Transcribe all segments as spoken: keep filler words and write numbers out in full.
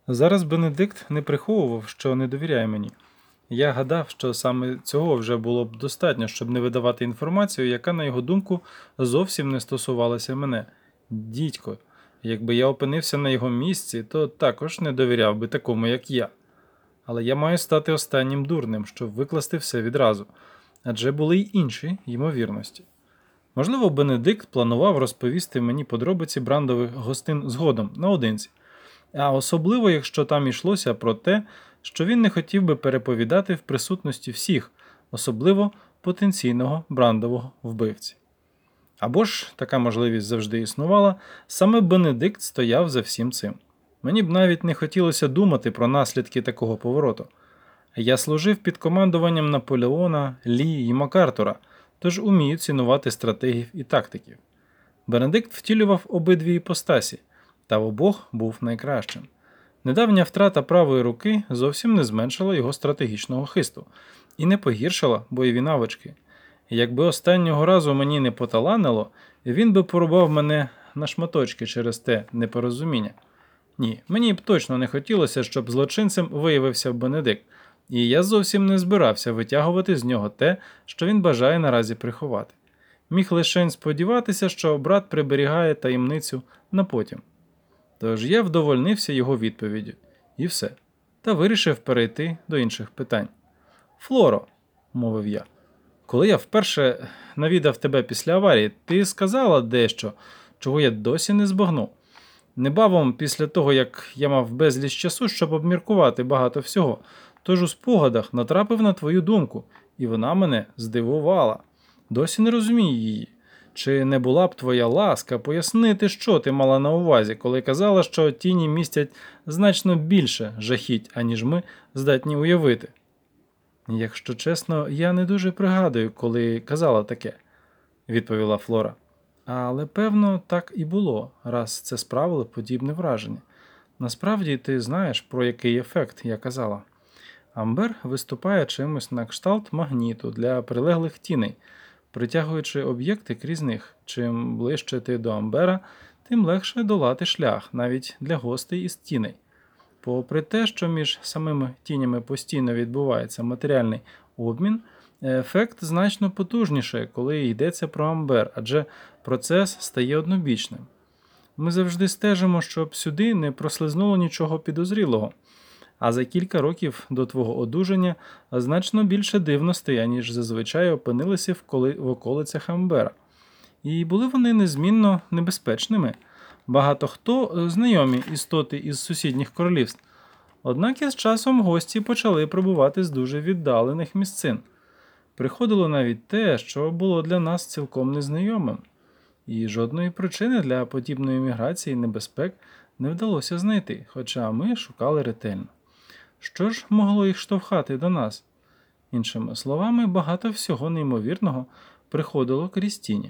Зараз Бенедикт не приховував, що не довіряє мені. Я гадав, що саме цього вже було б достатньо, щоб не видавати інформацію, яка, на його думку, зовсім не стосувалася мене. Дідько, якби я опинився на його місці, то також не довіряв би такому, як я. Але я маю стати останнім дурним, щоб викласти все відразу. Адже були й інші ймовірності. Можливо, Бенедикт планував розповісти мені подробиці брандових гостин згодом, наодинці. А особливо, якщо там йшлося про те, що він не хотів би переповідати в присутності всіх, особливо потенційного брандового вбивці. Або ж, така можливість завжди існувала, саме Бенедикт стояв за всім цим. Мені б навіть не хотілося думати про наслідки такого повороту. Я служив під командуванням Наполеона, Лі і МакАртура, тож умію цінувати стратегів і тактиків. Бенедикт втілював обидві іпостасі, та в обох був найкращим. Недавня втрата правої руки зовсім не зменшила його стратегічного хисту і не погіршила бойові навички. Якби останнього разу мені не поталанило, він би порубав мене на шматочки через те непорозуміння. Ні, мені б точно не хотілося, щоб злочинцем виявився Бенедикт, і я зовсім не збирався витягувати з нього те, що він бажає наразі приховати. Міг лишень сподіватися, що брат приберігає таємницю на потім. Тож я вдовольнився його відповіддю. І все. Та вирішив перейти до інших питань. «Флоро», – мовив я, – «коли я вперше навідав тебе після аварії, ти сказала дещо, чого я досі не збагнув. Небавом після того, як я мав безліч часу, щоб обміркувати багато всього, тож у спогадах натрапив на твою думку, і вона мене здивувала. Досі не розумію її. Чи не була б твоя ласка пояснити, що ти мала на увазі, коли казала, що тіні містять значно більше жахіть, аніж ми здатні уявити? Якщо чесно, я не дуже пригадую, коли казала таке, відповіла Флора. Але, певно, так і було, раз це справило подібне враження. Насправді, ти знаєш, про який ефект я казала. Амбер виступає чимось на кшталт магніту для прилеглих тіней, притягуючи об'єкти крізь них. Чим ближче ти до Амбера, тим легше долати шлях, навіть для гостей із тіней. Попри те, що між самими тінями постійно відбувається матеріальний обмін, ефект значно потужніше, коли йдеться про Амбер, адже процес стає однобічним. Ми завжди стежимо, щоб сюди не прослизнуло нічого підозрілого. А за кілька років до твого одужання значно більше дивностей, аніж зазвичай опинилися в, коли... в околицях Амбера. І були вони незмінно небезпечними. Багато хто знайомі істоти із сусідніх королівств. Однак із часом гості почали прибувати з дуже віддалених місцин. Приходило навіть те, що було для нас цілком незнайомим. І жодної причини для подібної міграції небезпек не вдалося знайти, хоча ми шукали ретельно. Що ж могло їх штовхати до нас? Іншими словами, багато всього неймовірного приходило крізь тіні.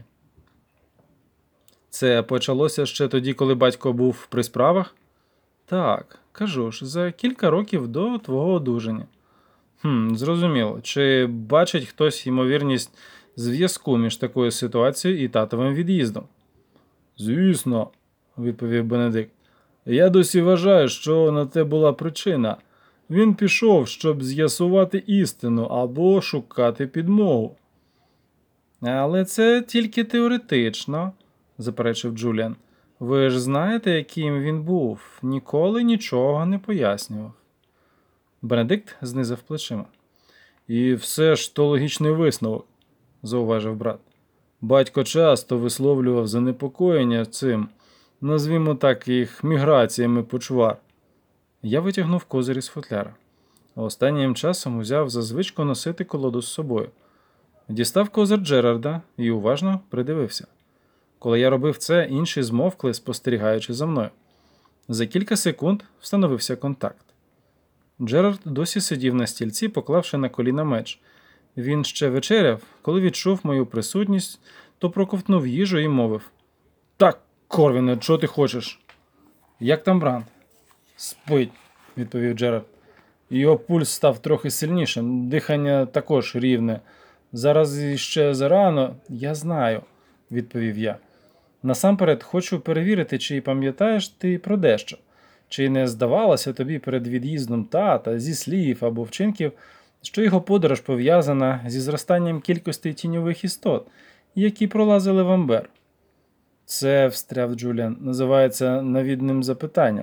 Це почалося ще тоді, коли батько був при справах? Так, кажу ж, за кілька років до твого одужання. Хм, зрозуміло. Чи бачить хтось ймовірність зв'язку між такою ситуацією і татовим від'їздом? Звісно, відповів Бенедикт. Я досі вважаю, що на те була причина. Він пішов, щоб з'ясувати істину або шукати підмогу. Але це тільки теоретично, заперечив Джуліан. Ви ж знаєте, яким він був. Ніколи нічого не пояснював. Бенедикт знизав плечима. І все ж то логічний висновок, зауважив брат. Батько часто висловлював занепокоєння цим, назвімо так, їх міграціями почвар. Я витягнув козир із футляра. Останнім часом узяв за звичку носити колоду з собою. Дістав козир Джерарда і уважно придивився. Коли я робив це, інші змовкли, спостерігаючи за мною. За кілька секунд встановився контакт. Джерард досі сидів на стільці, поклавши на коліна меч. Він ще вечеряв, коли відчув мою присутність, то проковтнув їжу і мовив. «Так, Корвіне, чого ти хочеш?» «Як там Бранд?» «Спить», – відповів Джерард. Його пульс став трохи сильнішим, дихання також рівне. Зараз іще зарано. Я знаю, відповів я. Насамперед хочу перевірити, чи пам'ятаєш ти про дещо. Чи не здавалося тобі перед від'їздом тата зі слів або вчинків, що його подорож пов'язана зі зростанням кількості тіньових істот, які пролазили в Амбер? Це, встряв Джуліан, називається навідним запитанням.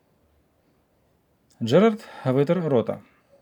Джерард витер рота.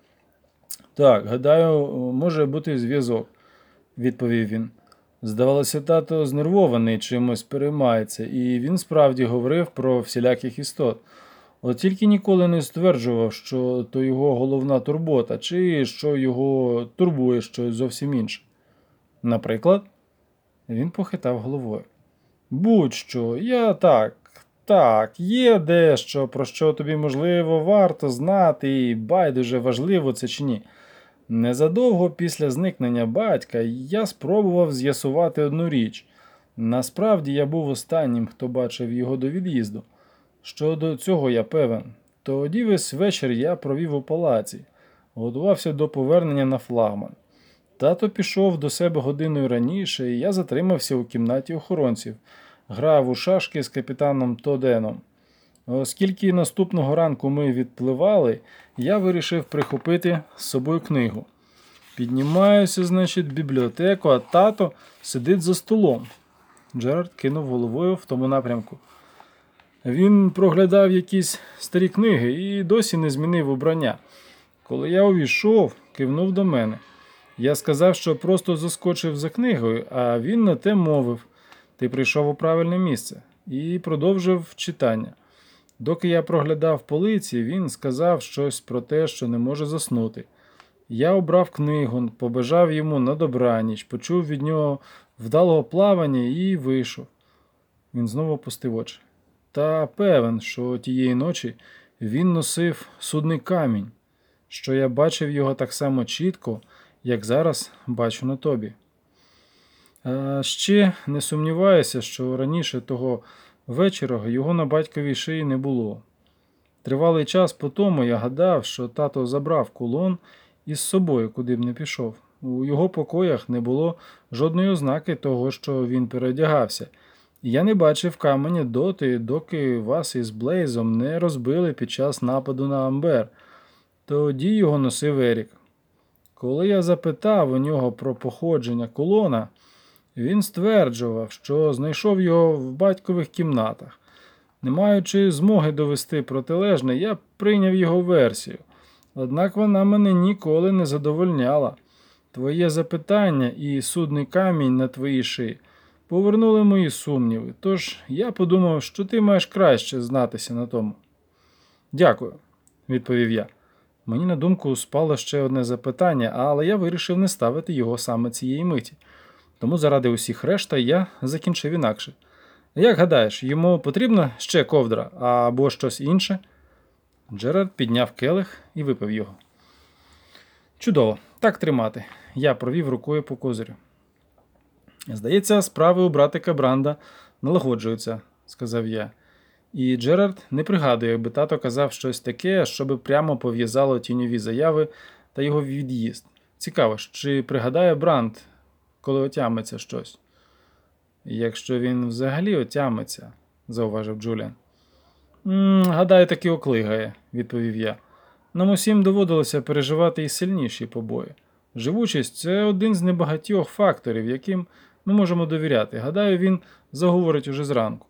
Так, гадаю, може бути зв'язок, відповів він. Здавалося, тато знервований чимось переймається, і він справді говорив про всіляких істот. От тільки ніколи не стверджував, що то його головна турбота, чи що його турбує щось зовсім інше. Наприклад, він похитав головою. Будь-що, я так, так, є дещо, про що тобі, можливо, варто знати, і байдуже важливо це чи ні. Незадовго після зникнення батька я спробував з'ясувати одну річ. Насправді я був останнім, хто бачив його до від'їзду. Щодо цього я певен. Тоді весь вечір я провів у палаці, готувався до повернення на флагман. Тато пішов до себе годиною раніше, і я затримався у кімнаті охоронців, грав у шашки з капітаном Тоденом. Оскільки наступного ранку ми відпливали, я вирішив прихопити з собою книгу. Піднімаюся, значить, в бібліотеку, а тато сидить за столом. Джерард кинув головою в тому напрямку. Він проглядав якісь старі книги і досі не змінив убрання. Коли я увійшов, кивнув до мене. Я сказав, що просто заскочив за книгою, а він на те мовив. Ти прийшов у правильне місце. І продовжив читання. Доки я проглядав полиці, він сказав щось про те, що не може заснути. Я обрав книгу, побажав йому на добраніч, почув від нього вдалого плавання і вийшов. Він знову опустив очі. Та певен, що тієї ночі він носив судний камінь, що я бачив його так само чітко, як зараз бачу на тобі. А ще не сумніваюся, що раніше того вечора його на батьковій шиї не було. Тривалий час по тому я гадав, що тато забрав кулон із собою, куди б не пішов. У його покоях не було жодної ознаки того, що він переодягався. І я не бачив каменя доти, доки вас із Блейзом не розбили під час нападу на Амбер. Тоді його носив Ерік. Коли я запитав у нього про походження кулона, він стверджував, що знайшов його в батькових кімнатах. Не маючи змоги довести протилежне, я прийняв його версію. Однак вона мене ніколи не задовольняла. Твоє запитання і судний камінь на твоїй шиї повернули мої сумніви, тож я подумав, що ти маєш краще знатися на тому. Дякую, відповів я. Мені на думку спало ще одне запитання, але я вирішив не ставити його саме цієї миті. Тому заради усіх решта я закінчив інакше. Як гадаєш, йому потрібна ще ковдра або щось інше? Джерард підняв келих і випив його. Чудово, так тримати. Я провів рукою по козирю. Здається, справи у братика Бранда налагоджуються, сказав я. І Джерард не пригадує, якби тато казав щось таке, щоби прямо пов'язало тіньові заяви та його від'їзд. Цікаво, чи пригадає Бранд, коли отямиться щось? Якщо він взагалі отямиться, зауважив Джуліан. «М, гадаю, таки оклигає, відповів я. Нам усім доводилося переживати і сильніші побої. Живучість – це один з небагатьох факторів, яким ми можемо довіряти. Гадаю, він заговорить уже зранку.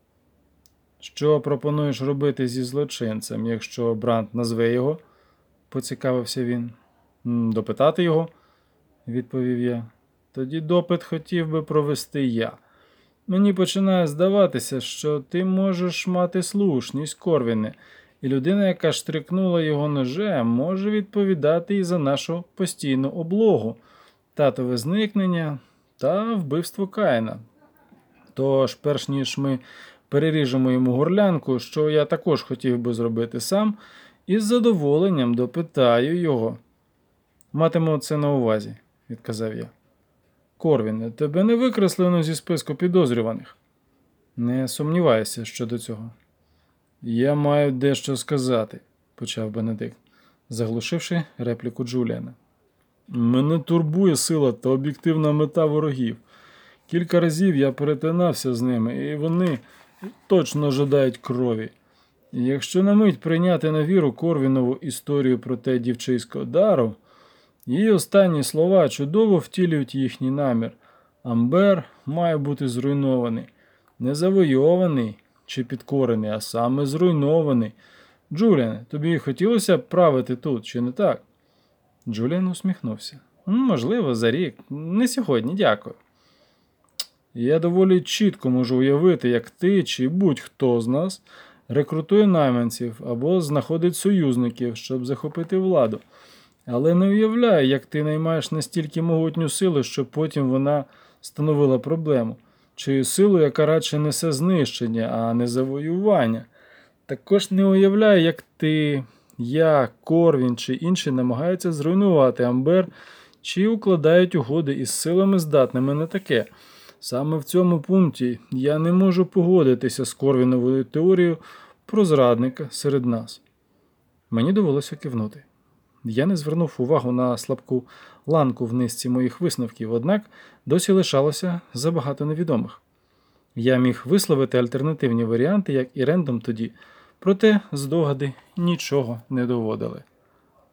Що пропонуєш робити зі злочинцем, якщо Бранд назве його? Поцікавився він. Допитати його? Відповів я. Тоді допит хотів би провести я. Мені починає здаватися, що ти можеш мати слушність, Корвіне, і людина, яка штрикнула його ножем, може відповідати і за нашу постійну облогу, татове зникнення та вбивство Каїна. Тож, перш ніж ми переріжемо йому горлянку, що я також хотів би зробити сам, із задоволенням допитаю його. Матиму це на увазі, відказав я. Корвіне, тебе не викреслено зі списку підозрюваних? Не сумніваюся щодо цього. Я маю дещо сказати, почав Бенедикт, заглушивши репліку Джуліана. Мене турбує сила та об'єктивна мета ворогів. Кілька разів я перетинався з ними, і вони точно жадають крові. Якщо на мить прийняти на віру Корвінову історію про те дівчисько Дару, її останні слова чудово втілюють їхній намір. Амбер має бути зруйнований. Не завойований чи підкорений, а саме зруйнований. Джуліане, тобі хотілося б правити тут, чи не так? Джуліан усміхнувся. Можливо, за рік. Не сьогодні, дякую. Я доволі чітко можу уявити, як ти чи будь-хто з нас рекрутує найманців або знаходить союзників, щоб захопити владу. Але не уявляю, як ти наймаєш настільки могутню силу, щоб потім вона становила проблему. Чи силу, яка радше несе знищення, а не завоювання. Також не уявляю, як ти, я, Корвін чи інші намагаються зруйнувати Амбер, чи укладають угоди із силами, здатними на таке. Саме в цьому пункті я не можу погодитися з Корвіновою теорією про зрадника серед нас. Мені довелося кивнути. Я не звернув увагу на слабку ланку в низці моїх висновків, однак досі лишалося забагато невідомих. Я міг висловити альтернативні варіанти, як і Рендом тоді, проте здогади нічого не доводили.